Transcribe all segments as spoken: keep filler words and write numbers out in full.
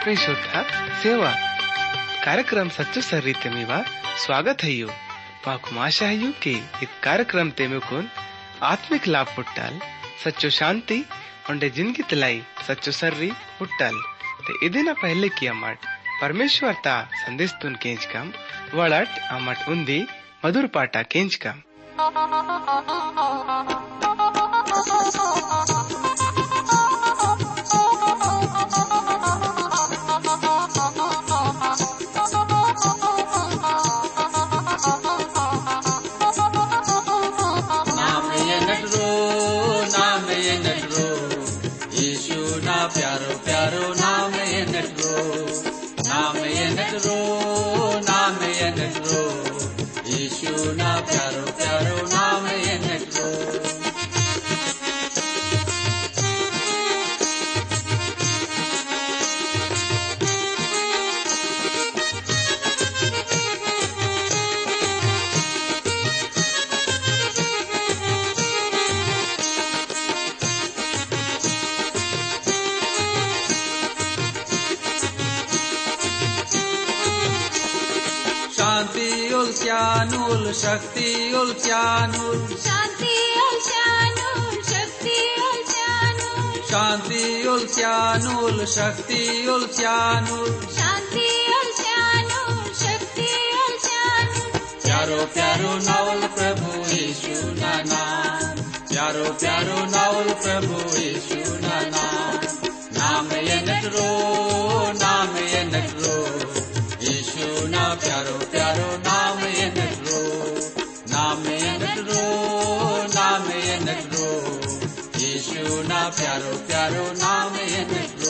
आत्मीय श्रोता सेवा कार्यक्रम सच्चो सर्रीते मीवा स्वागत है यू माकु आशा है यू कि इत कार्यक्रम ते मेकुन आत्मिक लाभ पुट्टाल सच्चो शांति उंडे जिंदगी तलाई सच्चो सर्री पुट्टाल ते इदिना पहले की अमट परमेश्वर ता संदेश तुन केंच कम वड़ट अमट उन्दी मधुर पाटा केंच कम प्यारो प्यारो नाम ये नटरो, नाम ये नटरो, नाम ये नटरो, यीशु ना प्यारो प्यारो नाम ये नटरो। शांति शक्ति उल्चानुल शांति उल्चानुल शक्ति उल्चानुल शांति उल्चानुल शक्ति उल्चानुल शांति उल्चानुल शक्ति उल्चानुल प्यारो प्यारो नावल प्रभु यीशु ना नाम, प्यारो प्यारो नावल प्रभु यीशु ना नाम, नाम ये नटरो, नाम ये नटरो, यीशु ना प्यारो प्यारो नाम ये नटरो, नाम ये नटरो, नाम ये नटरो, यीशु ना प्यारो प्यारो नाम ये नटरो।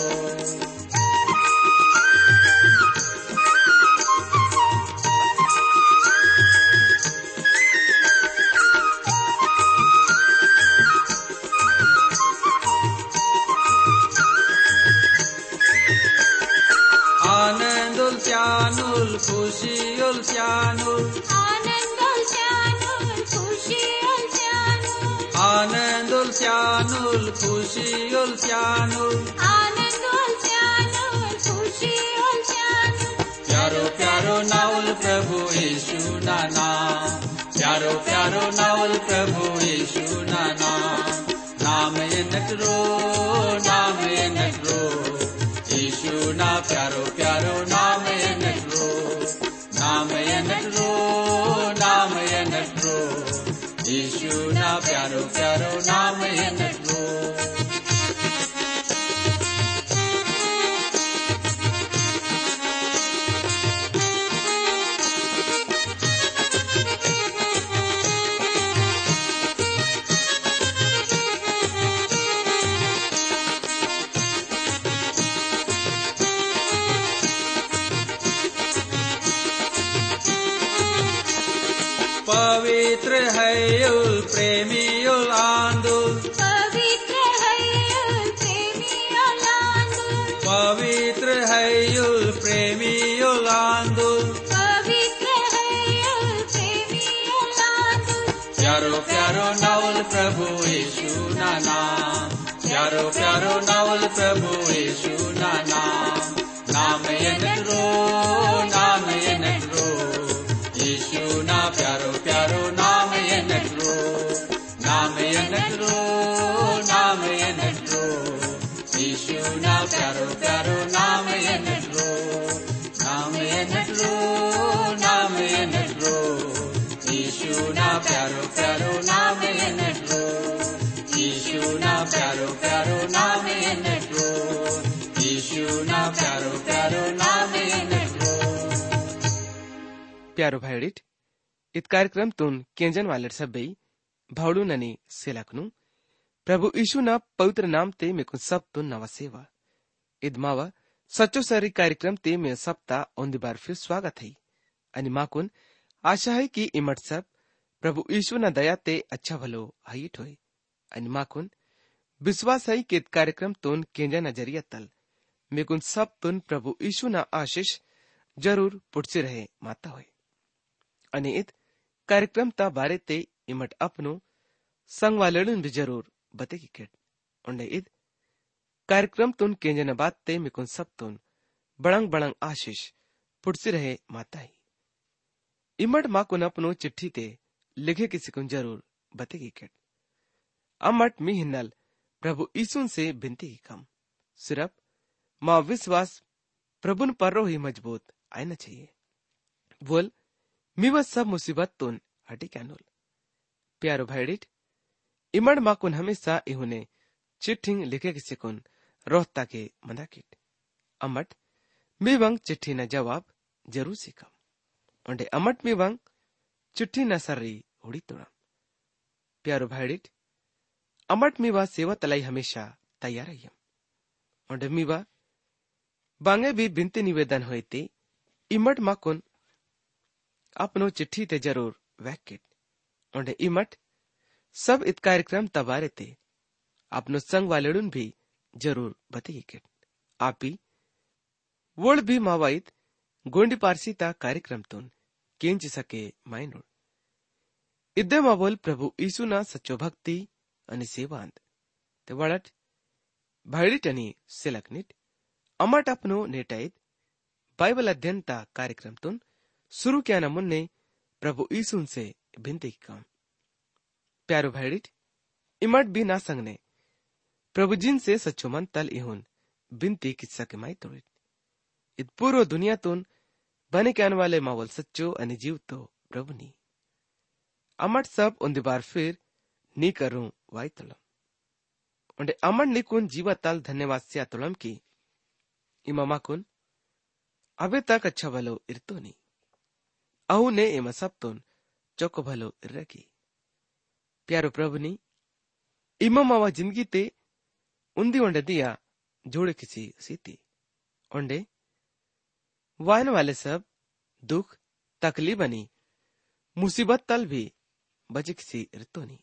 आनंदुल चानुल खुशियुल चानुल आनंदुल चानुल खुशियुल चानुल आनंदुल चानुल खुशियुल चानुल आनंदुल चानुल खुशियुल चानुल प्यारो प्यारो नावल प्रभु यीशु ना नाम, प्यारो प्यारो नावल प्रभु यीशु ना नाम, नाम ये नटरो, नाम ये नटरो, यीशु ना प्यारो प्यारो नाम ये नटरो, नाम ये नटरो, नाम ये नटरो, यीशु ना प्यारो प्यारो नाम ये नटरो। पवित्र है युल प्रेमी युल आंदुल, पवित्र है युल प्रेमी युल आंदुल, पवित्र है युल प्रेमी युल आंदुल, पवित्र है युल प्रेमी युल आंदुल प्यारो प्यारो नावल प्रभु यीशु ना नाम, प्यारो प्यारो नावल प्रभु यीशु ना नाम, नाम ये नटरो, नाम ये नटरो, यीशु ना प्यारो प्यारो नाम ये नटरो, नाम ये नटरो, नाम ये नटरो, यीशु ना प्यारो प्यारो नाम ये नटरो, नाम ये नटरो, नाम ये नटरो, यीशु ना प्यारो प्यारो नाम ये नटरो, यीशु ना प्यारो प्यारो नाम ये नटरो, यीशु ना प्यारो प्यारो नाम ये नटरो। प्यारो भाईडिट इत कार्यक्रम तुन केंजन वाले सब्बई भावड़ू ननी सेलाकनु प्रभु यीशु ना पवित्र नाम ते मेकुन सब तुन नवा सेवा इद मावा सच्चो सरी कार्यक्रम ते में सप्ता ओंदी बार फिर स्वागत है अनि माकुन आशा है कि इमट सब प्रभु यीशु ना दया ते अच्छा भलो हाइट होय अनि माकुन विश्वास है कि इत कार्यक्रम तुन केंजन नजरिया तल मेकुन सब तुन प्रभु यीशु ना आशीष जरूर पुटसे रहे माता होय अनि इत कार्यक्रम ता बारे ते इमट अपनो संग वालेडन भी जरूर बते की केट उन्हें इत कार्यक्रम तुन केंजन बात ते मिकुन सब तुन बड़ंग बड़ंग आशीष पुटसी रहे माता ही इमट माँ कुन अपनो चिट्ठी ते लिखे किसी कुन जरूर बतेगी केट अमट मी हिन्नल प्रभु ईसुन से बिनती की कम सिर्फ माँ विश्वास प्रभुन पर ही मजबूत आना चाहिए बोल मी वह सब मुसीबत तुन हटी कैनोल प्यारो भाईडिट इमड़ माँ कुन हमेशा इहुने चिट्ठिंग लिखे किसी कुन रोहता के मना किट अमट मी वंग चिट्ठी न जवाब जरूर सीखम ओंडे अमट मी वंग चिट्ठी न सर्री उड़ी तोड़म प्यारो भाईडिट अमट मी वा सेवा तलाई हमेशा तैयार रही ओंडे मी वा बांगे भी बिनती निवेदन हुए ते इमट माँ कुन अपनो चिट्ठी ते जरूर वैकिट ओंडे इमट सब इत कार्यक्रम तबारे ते अपनो संग वालेडुन भी जरूर बतेगी किट आपी वोल भी मावाइत गोंडी पारसी ता कार्यक्रम तुन केंच सके माइनोड इद्दे मावोल प्रभु ईसु ना सच्चो भक्ति अनि सेवांत ते वड़ट भाईडिट अनि सिलकनिट अमट अपनो नेटाइत बाइबल अध्ययन ता कार्यक्रम तुन शुरू किया न मुन्ने प्रभु ईसुन से बिनती की काम प्यारो भाईडिट इमट भी ना संगने प्रभु जिन से सच्चो मन तल इहुन बिनती किस्सा के माई तोड़ित इत पूर्व दुनिया तुन बने के आने वाले मावल सच्चो अनि जीव तो प्रभु नी अमट सब उन बार फिर नी करूं वाई तलम उन्हें अमट निकुन जीवा तल धन्यवाद से तलम की इमामा कुन अबे तक अच्छा भलो इरतो नी अहु ने इमा सब तुन चौको भलो इर्रकी प्यारो प्रभु नी इमा मावा जिंदगी ते उन्दी ओंडे दिया जोड़े किसी सीती ओंडे वायन वाले सब दुख तकलीफ बनी मुसीबत तल भी बचे किसी रितो नी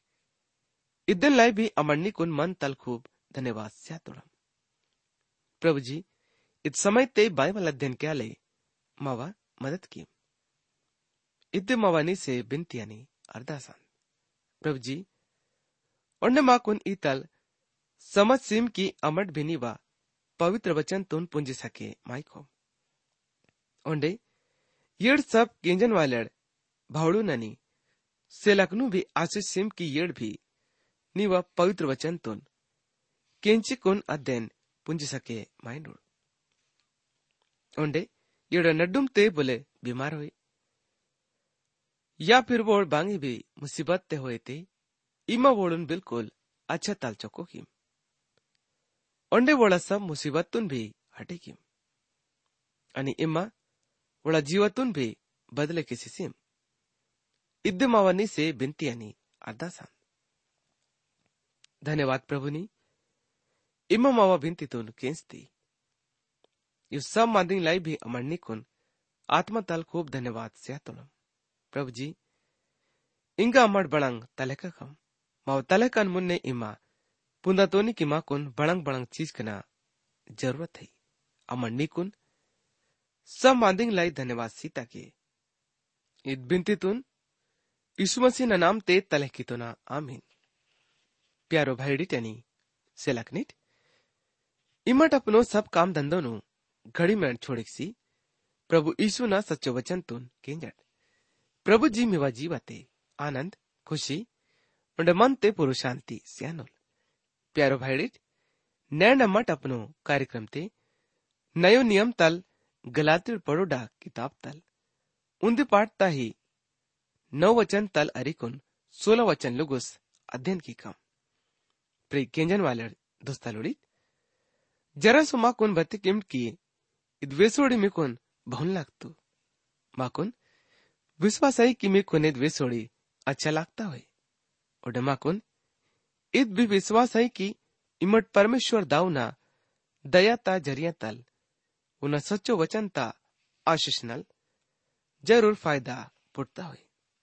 इदन लाई भी अमरनी कुन मन तल खूब धन्यवाद स्या तोड़म प्रभु जी इत समय ते बाइबल अध्ययन क्या ले मावा मदद की इद्दे मावानी से बिनतियानी अरदासान प्रभु जी ओंडे माँ कुन इतल समझ सिम की अमट भिनी वा पवित्र वचन तुन पुंज सके माइको ओंडे येड़ सब केंजन वालेड़ भावड़ू ननी सेलकनु भी आशीष सिम की येड़ भी नीवा पवित्र वचन तुन केंची कुन अध्ययन पुंज सके माइनोड ओंडे येड़ नड्डुम ते बोले बीमार हुए या फिर वोड़ बांगी भी मुसीबत ते हुए ते इमा वोड़ुन बिल्कुल अच्छा ताल चौको की ओंडे वोड़ा सब मुसीबतुन भी हटे की अनि इमा वोड़ा जीवतुन भी बदले किसी सिम इद्दे मावनी से बिनती अनि अरदासान धन्यवाद प्रभु नी इमा मावा बिनती तुन केंसती यु सब मादिंग लाई भी अमरनी कुन आत्मा तल खूब धन्यवाद से तोलम प्रभु जी इंगा अमर बड़ंग तलेका कम माव तलेकन मुन्ने इमा पुंदा तोनी की माँ कुन बड़ंग बड़ंग चीज कना जरूरत है अमर निकुन सब मांदिंग लाई धन्यवाद सीता के इत बिनती तुन यीशु मसीह ना नाम ते तले की तो ना आमीन प्यारो भाईडी टनी सेलकनिट इमट अपनो सब काम धंधो नु घड़ी में छोड़िक सी प्रभु यीशु ना सच्चो वचन तुन केंजट प्रभु जी मिवा जीवते आनंद खुशी उंडे मन ते पुरु शांति स्यानोल प्यारो भाईडिट नैन अम्मट अपनो कार्यक्रम ते नयो नियम तल गलातिर पड़ोडा किताब तल उन्दी पाठता ही नौ वचन तल अरिकुन सोलह वचन लुगुस अध्ययन की कम प्रे केंजन वाले दोस्तालुड़ित जरा सो माकुन बत्ती किम्ट की इद्वेसोड़ी मिकुन बहुन लागतु माकुन विश्वास है कि मिकुन इद्वेसोड़ी अच्छा लगता है ओडे माकुन इत भी विश्वास है कि इमट परमेश्वर दाऊना दया ता जरिया तल उना सच्चो वचन ता आशीष नल जरूर फायदा पुटता हुए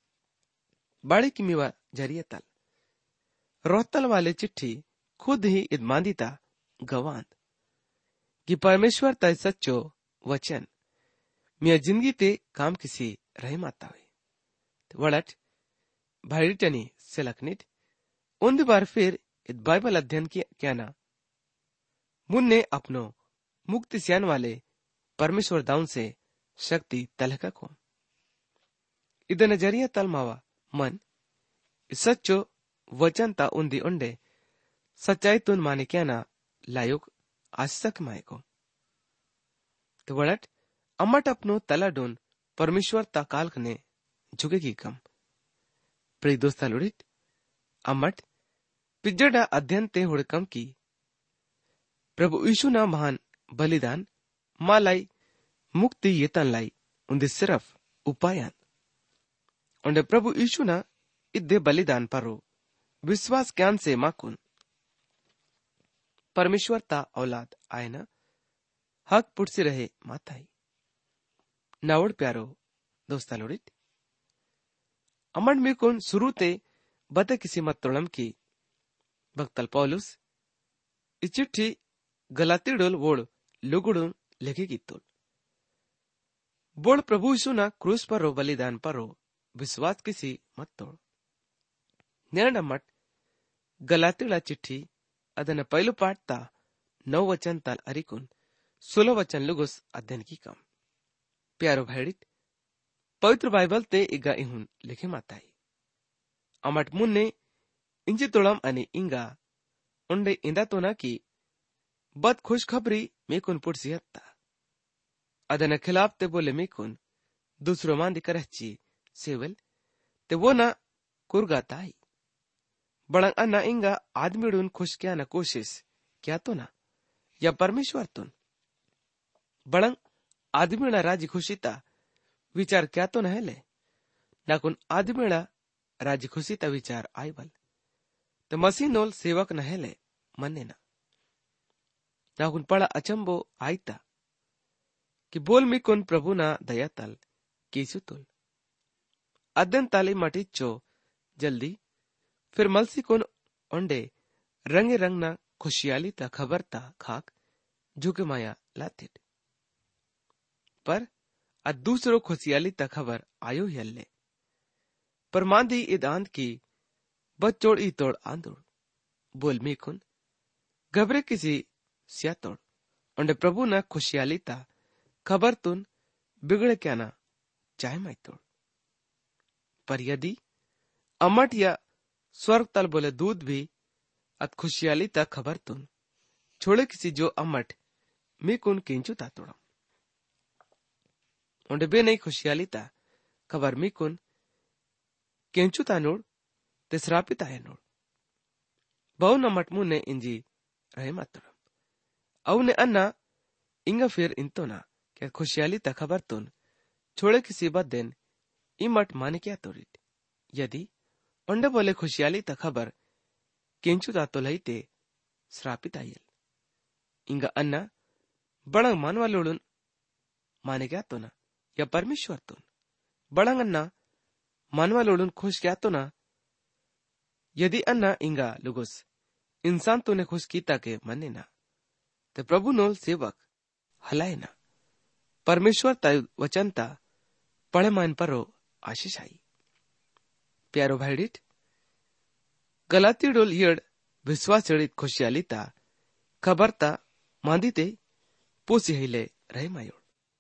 बाड़ी की मिवा जरिया तल रोहतल वाले चिट्ठी खुद ही इदमांदिता गवांद कि परमेश्वर ता सच्चो वचन मिया जिंदगी ते काम किसी रहे माता हुए वड़ट भाईटनी सेलकनिट उन बार फिर इत बाइबल अध्ययन किया क्या ना मुन्ने अपनो मुक्ति सियान वाले परमेश्वर दाउन से शक्ति तलका को इद नजरिया तल मावा मन सच्चो वचन ता उन्दी उंडे सच्चाई तुन माने क्या ना लायुक आशक माए को तो वड़ट अम्मट अपनो तला डोन परमेश्वर ता काल्क ने झुकेगी कम प्रिय दोस्ता लुड़ित अम्मट पिज्जड़ा अध्ययन ते हुड़कम की प्रभु यीशु ना महान बलिदान मालाई मुक्ति ये तन लाई उन्दे सिर्फ उपायन उन्हें प्रभु यीशु ना इद्दे बलिदान परो विश्वास ज्ञान से माकुन परमेश्वर ता औलाद आए ना हक पुटसी रहे माताई नावड़ प्यारो दोस्ता लोड़ित अमन में कौन शुरू ते बते किसी मत तोड़म की भक्तल पौलुस इस चिट्ठी गलाती डोल वोड़ लुगुड़ून लिखे की तुल बोल प्रभु यीशु ना क्रूस पर रो बलिदान पर रो विश्वास किसी मत तोड़ निर्णमट गलातीला चिट्ठी अदन पहलू पाठ ता नौ वचन ताल अरिकुन सोलह वचन लुगुस अध्ययन की कम प्यारो भाईडित पवित्र बाइबल ते इगा इहुन लिखे माताई अमट मुन्ने इंजी तोड़म अने इंगा उंडे इंदा तो ना की बद खुशखबरी मेकुन पुटसी हत्ता अदन खिलाफ ते बोले मेकुन दूसरो मान दिकर अच्छी सेवल ते वो ना कुरगाताई बड़ंग अन्ना इंगा आदमीडून खुश क्या ना कोशिश क्या तो ना या परमेश्वर तुन बड़ंग आदमीना राजी खुशीता विचार क्या तो न ले नाकुन आदमीना राजी खुशीता विचार आईबल तो मसीह नोल सेवक न ले मन्ने ना नाकुन पड़ा अचंबो आईता कि बोल मी कुन प्रभु ना दया तल केसु तुल अदन ताली मटिचो जल्दी फिर मलसी कुन ओंडे रंगे रंग ना खुशियाली ता खबर ता खाक झुके माया लातिट पर अ दूसरो खुशियाली ता खबर आयो यल्ले पर मांदी इद आंद की बच्चोड़ ई तोड़ आंदोड़ बोल मी कुन घबरे किसी सिया तोड़ ओंडे प्रभु ना खुशियाली ता खबर तुन बिगड़े क्या ना चाहे माई तोड़ पर यदि अमट या स्वर्ग तल बोले दूध भी अत खुशियाली ता खबर तुन छोड़े किसी जो अमट मी कुन किंचु ता तोड़ा उन्हें बे नहीं खुशियाली ता खबर मी कुन किंचु ता नोड़ ते श्रापी ता है नोड़ बहु नमट मुन्ने इंजी रहे मातुरम अव ने अन्ना इंगा फिर इंतो ना क्या खुशियाली ता खबर तुन छोड़े किसी बदेन इमट माने क्या तोड़ित यदि उन्हें बोले खुशियाली ता खबर किंचु ता तो लईते श्रापित आयल इंगा अन्ना बड़ा मानवा लोड़ुन माने क्या तो ना या परमेश्वर तुन बड़ा अन्ना मानवा लोड़ुन खुश क्या तो ना यदि अन्ना इंगा लुगुस इंसान तूने खुश कीता के मने ना ते प्रभु नोल सेवक हलाए ना परमेश्वर ता वचन ता पढ़े मान परो आशीष आई प्यारो भाईडिट गलाती डोल येड विश्वास जड़ित खुशियाली ता खबर ता मांदीते पोसी हिले रहे मायोड़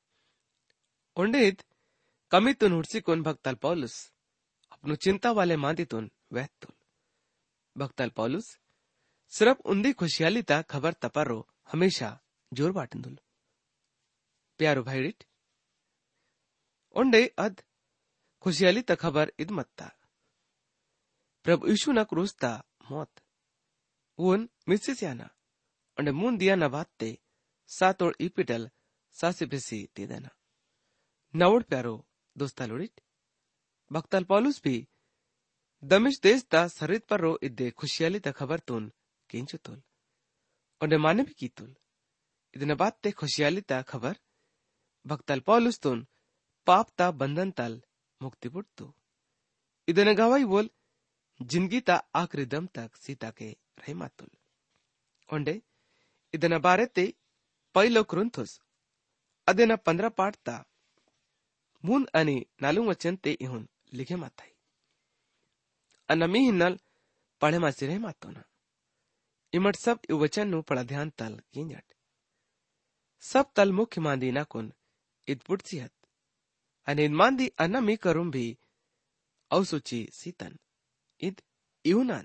उंडेद कमी तुन हुड़सी कुन भक्तल पौलुस अपनु चिंता वाले मांदी तुन वह तुल भक्तल पौलुस सिर्फ उन्दी खुशियाली ता खबर तपरो हमेशा जोर बाटंदुल प्यारो भाईडिट उंडे अद खुशियाली ता खबर इदमत्ता प्रभु यीशु ना क्रूस्ता मौत उन मिसिस याना उन्हें मुन दिया न बाते सातोड़ इपिटल सासे बेसी दे देना नवड़ प्यारो दोस्ता लोड़िट भक्तल पौलुस भी दमिश देश ता सरित पर रो इद्दे खुशियाली ता खबर तुन किंचु तुल उन्हें माने भी की तुल इतने बाते खुशियाली ता खबर भक्तल पौलुस तुन पाप ता बंधन तल मुक्ति पुट्टू इतने गवाही बोल जिंदगी ता आखिरी दम तक सीता के रहे मातुल ओंडे इदना बारे ते पहलो क्रुंथुस अदेना पंद्रह पाठ ता मून अनि नालू वचन ते इहुन लिखे माताई अनमी हिन्नल पढ़े मासी रहे मातो ना इमट सब वचन नु पढ़ा ध्यान तल किंजट सब तल मुख्य मांदी नाकुन इत पुटसी हत आणि मांदी अन्ना मी करून भी अवसुची सीतन इत इहुनाद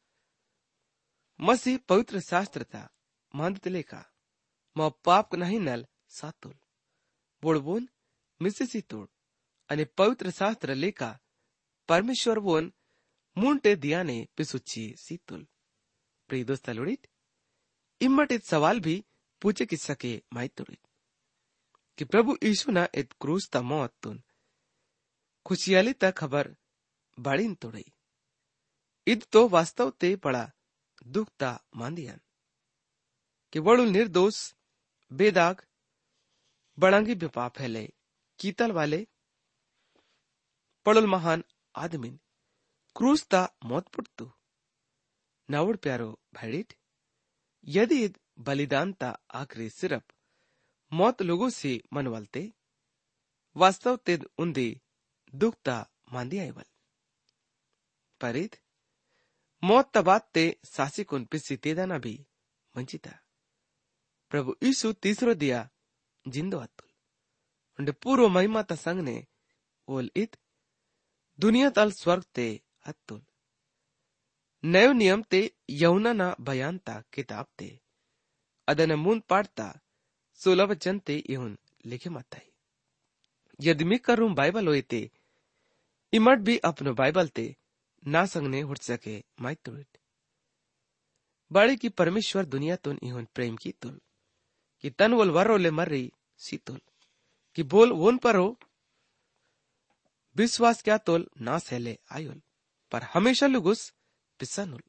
मसी पवित्र शास्त्रता मांदत लेखा म पाप नाही नल सातुल बोळबोन मिसिसी तोड आणि पवित्र शास्त्र लेखा परमेश्वर बोन मुंटे दियाने पिसुची सीतुल प्रिय दोस्ता लोड़ित इम्मट इत सवाल भी पूछे कि सके माहित तोड़ित कि प्रभु यीशु ना इत क्रूस ता मौत तुन खुशियाली ता खबर बाड़ीन तोड़ई id तो वास्तव ते पड़ा दुख ता मांदियान कि वड़ुल निर्दोष बेदाग बड़ांगी बेपा फैले कीतल वाले पड़ुल महान आदमीन क्रूस ता मौत पुटतु नावड़ प्यारो भाईडिट यदि id बलिदान ता आखिरी सिर्फ मौत लोगों से मनवालते वास्तव तेद उन्दी दुख ता मांदी आईवल परिद मौत तबात ते सासी कुन पिसी तेदाना भी मंचिता प्रभु यीशु तीसरो दिया जिंदो अतुल उन्डे पूर्व महिमा ता संग ने ओल इत दुनिया तल स्वर्ग ते अतुल नयो नियम ते यहुना ना बयान ता किताब ते अदन मून पाड़ता सोलह वचन ते इहुन लिखे मताई यदि मी करूं बाइबल होए ते इमट भी अपनो बाइबल ते ना संगने उठ सके माइक तुड़ित बाड़ी की परमेश्वर दुनिया तुन इहुन प्रेम की तुल कि तन वोल वर्रो ले मर रही सी तुल कि बोल वोन पर हो विश्वास क्या तोल ना सहले आयुल पर हमेशा लुगुस पिसनुल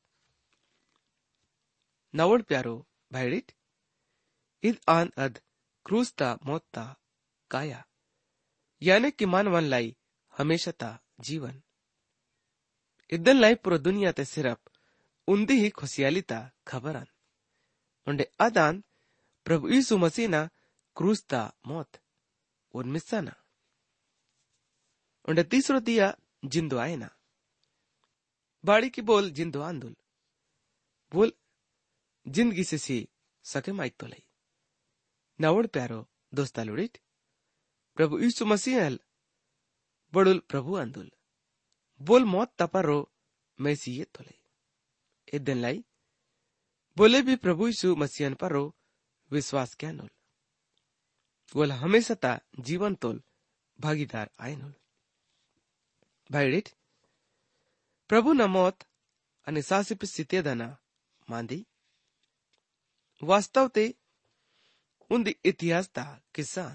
नवड़ प्यारो भाईडिट id आन अद क्रूसता मौतता काया यानी कि मानवन लाई हमेशा ता जीवन इदन लाई पूरा दुनिया ते सिर्फ उन्दी ही खुशियाली ता खबरन उन्डे अदान प्रभु यीशु मसीह ना क्रूसता मौत उन मिस्साना उन्डे तीसरो दिया जिंदो आयना बाड़ी की बोल जिंदो आंदुल बोल जिंदगी से सी सके माइक तो लई नावड़ प्यारो दोस्ता लुड़िट प्रभु यीशु मसीह अल बड़ुल प्रभु अंदुल बोल मौत तपरो मैसी तो लई इदन लाई बोले भी प्रभु यीशु मसीहन परो विश्वास क्या नुल बोल हमेशा ता जीवन तोल भागीदार आय नुल भाईडिट प्रभु न मौत અને સાસિપ સિત્યદના માંદી વાસ્તવ તે ઉંદી ઇતિહાસ તા કિસાન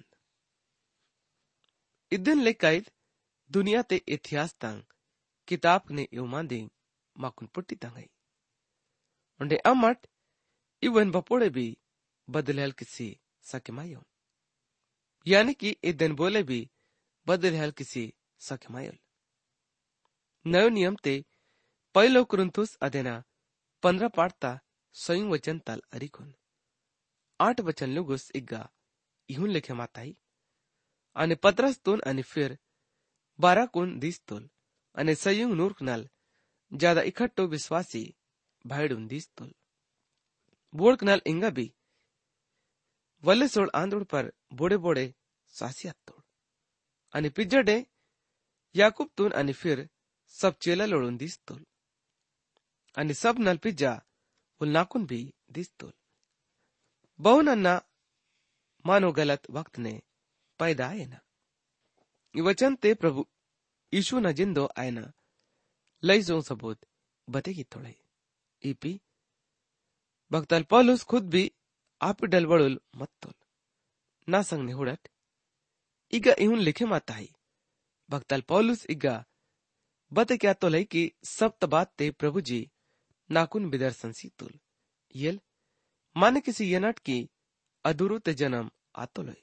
इदन लेकायद दुनिया ते इतिहास तांग किताब ने यो मांदी माकुन पुट्टी तांगई उन्डे अमट इवन बपोड़े भी बदलहल किसी सकेमायो यानी कि इदन बोले भी बदलहल किसी सकेमायल नयो नियम ते पहिलो कुरिन्थुस अदेना पंद्रह पाठता स्वयं वचन ताल अरिकुन आठ वचन लुगुस इग्गा इहुन लिखे माताई आणि पत्रस तोन आणि फिर बारा कुन दिस्तोल आणि संयुग नूर्क नाल ज्यादा इकट्ठो विश्वासी भाईडून दिस्तोल बोड़क नाल इंगा भी वल्ले सोड़ आंदोड़ पर बोड़े बोड़े सासियात तोड़ आणि पिज्जडे याकूब तोन आणि फिर सब चेला लोड़ून दिस्तोल आणि सब नल पिज्जा उल नाकुन भी दिस्तोल बहुन अन्ना मानो गलत वक्त ने पैदा आए ना वचन ते प्रभु यीशु न जिंदो आए ना लई जो सबूत बतेगी थोड़े ईपी भक्तल पौलुस खुद भी आप डलवड़ुल मत्तोल ना संग ने हुड़ट इगा इहुन लिखे माताई भक्तल पौलुस इगा बते क्या तो लई कि सब तबात ते प्रभु जी नाकुन बिदर्शन सीतुल येल माने किसी यनट की अधूरु ते जन्म आतो लई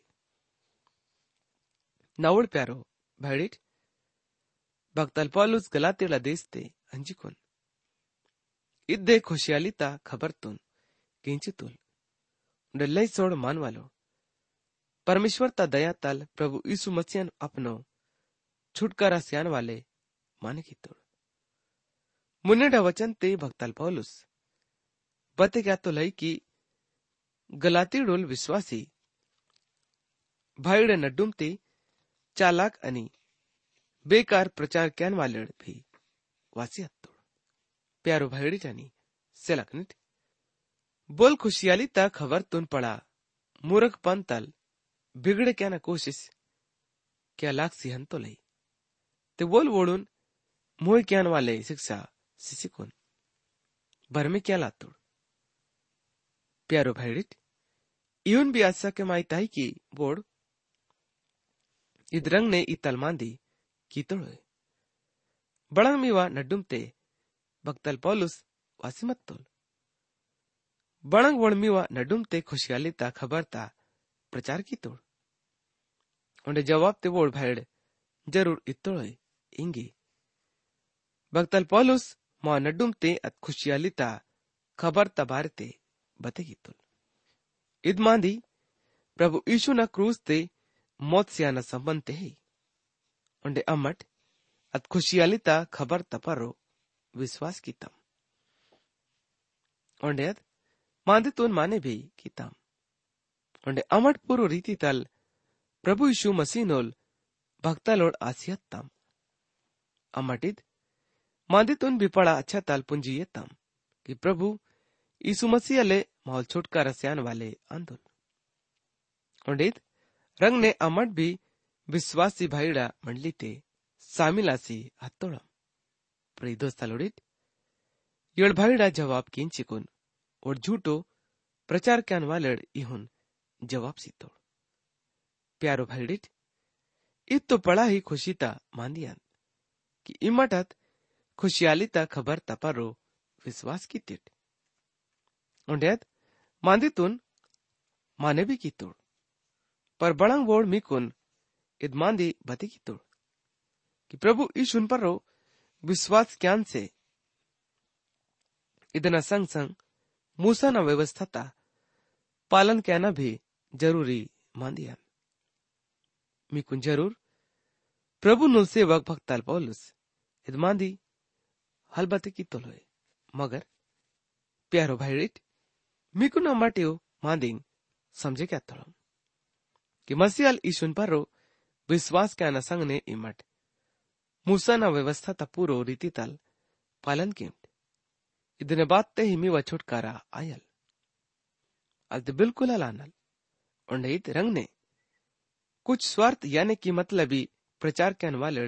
नावड़ प्यारो भाईडिट भक्तल पौलुस गलातिला देश ते अंजिकुन इद्दे खुशियाली ता खबर तुन किंचितुल डल्लई सोड़ मान वालो परमेश्वर ता दया तल प्रभु यीशु मसीह अपनो छुटकारा सियान वाले माने की तोड़ मुन्नेडा वचन ते भक्तल पौलुस बते क्या तो लई की गलाती डोल विश्वासी भाईड नड्डुम ते चालाक आणि बेकार प्रचार क्यान वालेड भी वासी हत्तोड. प्यारो भाईडी जानी सेलकनिट बोल खुशियाली ता खबर तुन पड़ा मूर्ख पंतल बिगड़े क्या ना कोशिश क्या लाख सिहन तो लई ते बोल वोडून मोह क्यान वाले शिक्षा सिसिकोन भर में क्या लातोड. प्यारो भाईडिट इवन भी आशा के माहिती की बोर्ड इद रंग ने इतल मांदी कीतोड़ बड़ंग मीवा नड्डुम ते भक्तल पौलुस वासिमत तोल बड़ंग वड़ मीवा नड्डुम ते खुशियाली ता खबर ता प्रचार की तोड़ उन्हें जवाब ते वोड़ भाईड जरूर इतोड़ इंगी भक्तल पौलुस मा नड्डुम ते अत खुशियाली ता खबर ता बारते बते की तोल इद मांदी प्रभु यीशु ना क्रूस ते मौत सियाना संबंध ते ही उन्हें अमट अत खुशियाली ता खबर तपरो विश्वास की तम उन्हें मांदे तुन माने भी की तम उन्हें अमट पूर्व रीति तल प्रभु यीशु मसीह नोल भक्ता लोड आसियत तम अमटिद मांदे तुन भी पड़ा अच्छा तल पुंजिये तम कि प्रभु यीशु मसीह ले माहौल छुटकारा स्यान वाले आंदोल उन्हें रंग ने अमट भी विश्वासी भाईड़ा मंडली ते सामिलासी हत्तोड़म प्रिय दोस्त लोडित योड़ भाईड़ा जवाब किंचिकुन और झूठो प्रचार क्यान वालेड इहुन जवाब सीतोड़. प्यारो भाईडिट इत तो पड़ा ही खुशीता मांदियान कि इमटत खुशियालीता खबर तपरो विश्वास की तिट उन्हें मांदितुन माने भी की तोड़ पर बड़ंग वोड़ मिकुन इद मांदी बती की तोड़ कि प्रभु ईशुन पर रो विश्वास क्यान से इतना संग संग मूसा न व्यवस्था ता पालन क्याना भी जरूरी मांदियान मिकुन जरूर प्रभु नुल सेवक भक्ताल पौलुस इद मांदी हलबते की तोलोए मगर प्यारो भाईडिट मिकुन अमाटियो मांदिंग समझे क्या तोलम कि मसीहल ईशुन पर रो विश्वास क्याना संग ने इमट मूसा न व्यवस्था ता पूरो रीति तल पालन किमट इतने बात ते ही मीवा छुटकारा आयल अद बिल्कुल अलानल उन्हें रंग ने कुछ स्वार्थ यानी कि मतलबी प्रचार कैन वाले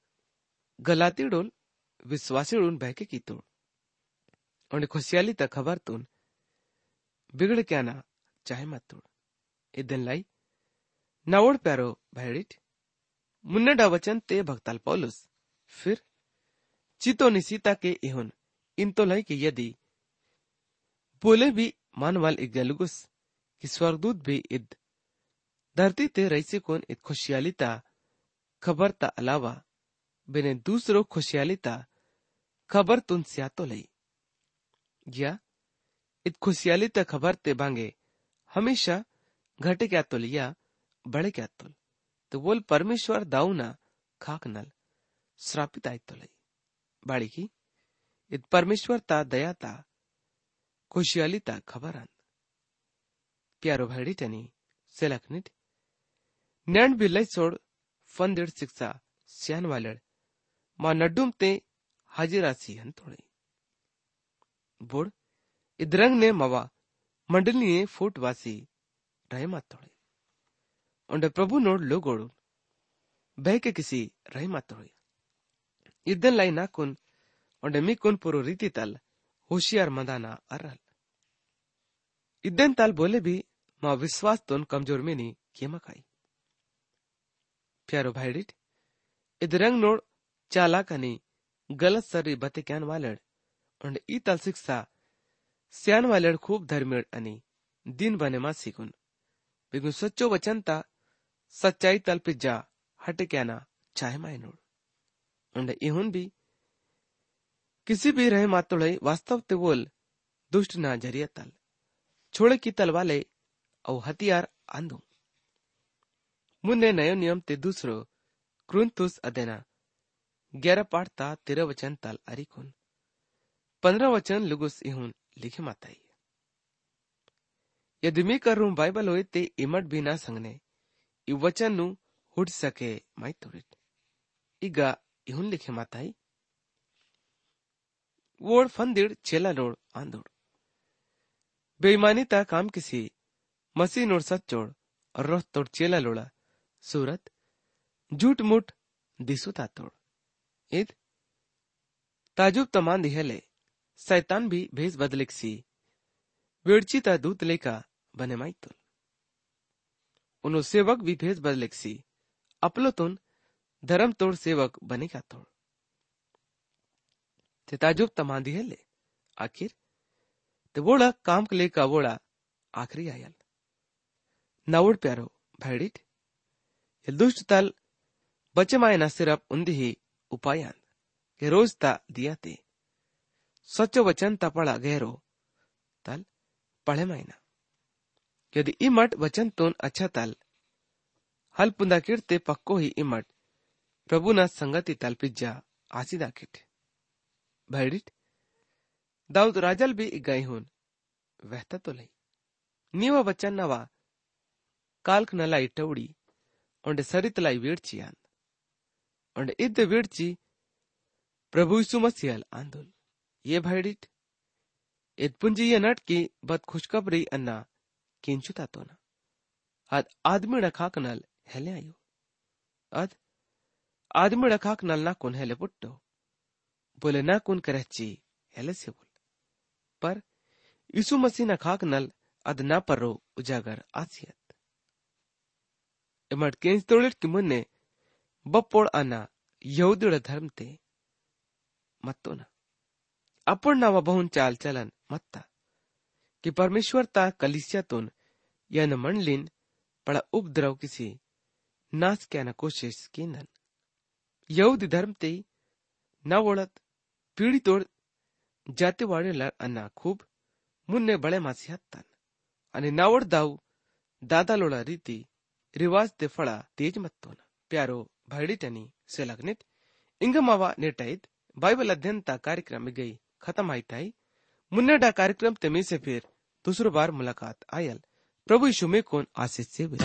गलाती डोल विश्वासी डोल बहके की तोड़ उन्हें खुशियाली तक खबर तुन बिगड़ क्या ना चाहे मत तोड़ इदन लाई नावड़ प्यारो भाईडिट मुन्ने डा वचन ते भक्ताल पौलुस फिर चितो निसीता के इहुन इन तो लाई कि यदि बोले भी मानवाल एक गलुगुस कि स्वर्गदूत भी इद धरती ते रईसे कोन इत खुशियाली ता खबर ता अलावा बिने दूसरो खुशियाली ता खबर तुन स्या तो लई या इत खुशियाली ता खबर ते बांगे हमेशा घटे क्या तो लिया बड़े क्या तो तो बोल परमेश्वर दाऊना खाक नल श्रापित आय तो लई बाड़ी की इत परमेश्वर ता दया ता खुशियाली ता खबर आन प्यारो भाईडी टनी सेलकनिट नैंड बिल्लाई सोड फंदिड शिक्षा स्यान वालड़ मा नड्डुम ते हाजिरासी हन थोड़े बोड़ इदरंग ने मवा मंडली ने फूट वासी रहे मत थोड़े उन्हें प्रभु नोड लोगोड़ बह के किसी रहे मत थोड़े इदन लाई नाकुन उन्हें मिकुन पुरो रीति तल होशियार मदाना अरल इदन तल बोले भी मां विश्वास तोन कमजोर में नहीं किया मकाई प्यारो भाईडिट इदरंग नोड चाला कनी गलत सरी बते क्यान वालड़ उन्हें ई तल शिक्षा स्यान वालड़ खूब धर्मेड़ अनि दिन बने मा सीखुन बिगुन सच्चो वचन ता सच्चाई तल पिज्जा हटे क्या ना चाहे माय नोड उन्हें इहुन भी किसी भी रहे मातोड़े वास्तव ते बोल दुष्ट ना जरिया तल छोड़े की तल वाले औ हथियार आंदो मुन्ने नयो नियम ते दूसरो क्रुंतुस अदेना ग्यारह पाठ ता तेरह वचन तल अरिकुन पंद्रह वचन लुगुस इहुन लिखे माताई यदि मैं करूं बाइबल होए ते इमट भी ना संगने ಈ ವಚನ್ನು ಹುಟ್ಟಿಸಕ್ಕೆ ಮೈ ತೋರಿಟ್ ಈಗ ಇಹುನ್ ಲಿಖೆ ಮಾತಾಯಿ वोड़ फंदिड़ चेला लोड़ आंदोड़ बेईमानी ता काम किसी मसी नोड़ सच्चोड़ और रोह तोड़ चेला लोड़ा सूरत झूठ मुठ दिसु तातोड़ इद ताजुब तमान दिहले शैतान भी भेज बदलिक सी वेड़ची ता दूत लेका बने माई तुल उनो सेवक भी भेज बदलिक सी अपलो तुन धर्म तोड़ सेवक बने का तोड़ ते ताजुब तमान दिहले आखिर ते वोड़ा काम के लेका वोड़ा आखिरी आयल नावड़ प्यारो भैडिट ये दुष्ट तल बचे माए न सिर्फ उन्दी ही उपायन के रोज ता दिया ते सच्चो वचन ता पड़ा गहरो तल पढ़े मायना यदि इमट वचन तोन अच्छा तल हल पुंदा किरते पक्को ही इमट प्रभु न संगति तल पिज्जा आसीदा किट भैडिट दाऊद राजल भी गए हुन वहता तो लई नीवा वचन नवा काल्क नलाई टवड़ी ओंडे सरित लाई वेड़ची आंद ओंडे इद्द वेड़ची प्रभु यीशु मसीहल आंदोल ये भैडिट इद पुंजी ये नट की बद खुशखबरी अन्ना किंचुता तो ना अद आदमी डखाक नल हेले आयो अद आदमी डखाक नल ना कुन हेले पुट्टो बोले ना कुन करची हेले से बोल पर यीशु मसीह ना खाक नल अद ना परो उजागर आसियत इमट केंस तोड़िट की मुन्ने बप्पोड़ आना यहूदी धर्म ते मत्तो ना अपुण ना बहुन चाल चलन मत्ता कि परमेश्वर ता कलिसिया तुन या न मंडलिन पड़ा उपद्रव किसी नाश क्या न कोशिश की नन यहूदी धर्म ते न वोड़त पीढ़ी तोड़ जाते वाड़े लड़ अन्ना खूब मुन्ने बड़े मासी हत्तन अने नावड़ दाऊ दादा लोड़ा रीति रिवाज ते फड़ा तेज मत्तो न प्यारो भाईडी टनी से लगनित इंग मावा नेटाइद बाइबल अध्ययन ता कार्यक्रम में गई खत्म आई ताई मुन्ने डा कार्यक्रम ते में से फिर दूसरो बार मुलाकात आयल प्रभु यीशु में कौन आशीष से हुई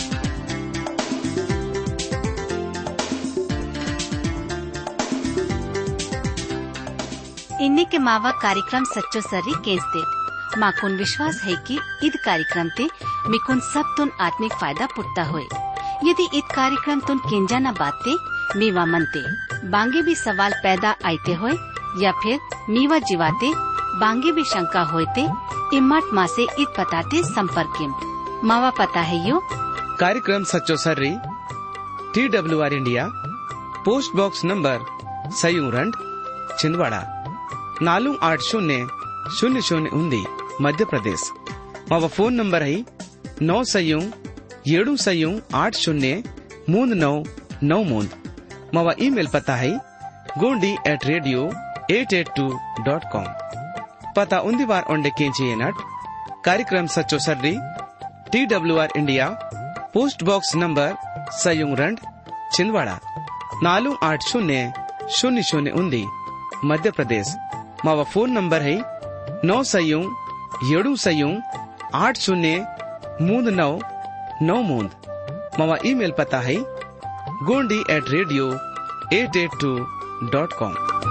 इन्ने के मावा कार्यक्रम सच्चो सर्री केस दे माकुन विश्वास है कि ईद कार्यक्रम ते मिकुन सब तुन आत्मिक फायदा पुट्टा होए यदि ईद कार्यक्रम तुन केंजा न बाते मीवा मनते बांगे भी सवाल पैदा आते होए या फिर मीवा जीवाते बांगे भी शंका होते इम्मत माँ से ईद पताते संपर्क मावा पता है यो कार्यक्रम सच्चो सर्री T W R India post box number सयूरंड छिंदवाड़ा नालू आठ शून्य शून्य शून्य उन्दी मध्य प्रदेश मावा फोन नंबर है नौ सयू येडू सयू आठ शून्य मूंद नौ नौ मूंद मावा ईमेल पता है Gondi at radio at at two dot com पता उन्दी बार ओंडे केंची नट कार्यक्रम सच्चो सर्री T W R India post box number सयूरंड छिंदवाड़ा नालू आठ शून्य शून्य शून्य उन्दी मध्य प्रदेश मावा फोन नंबर है नौ सयू येडू सयू आठ शून्य मूंद नौ नौ मूंद मावा ईमेल पता है Gondi at radio at at two dot com.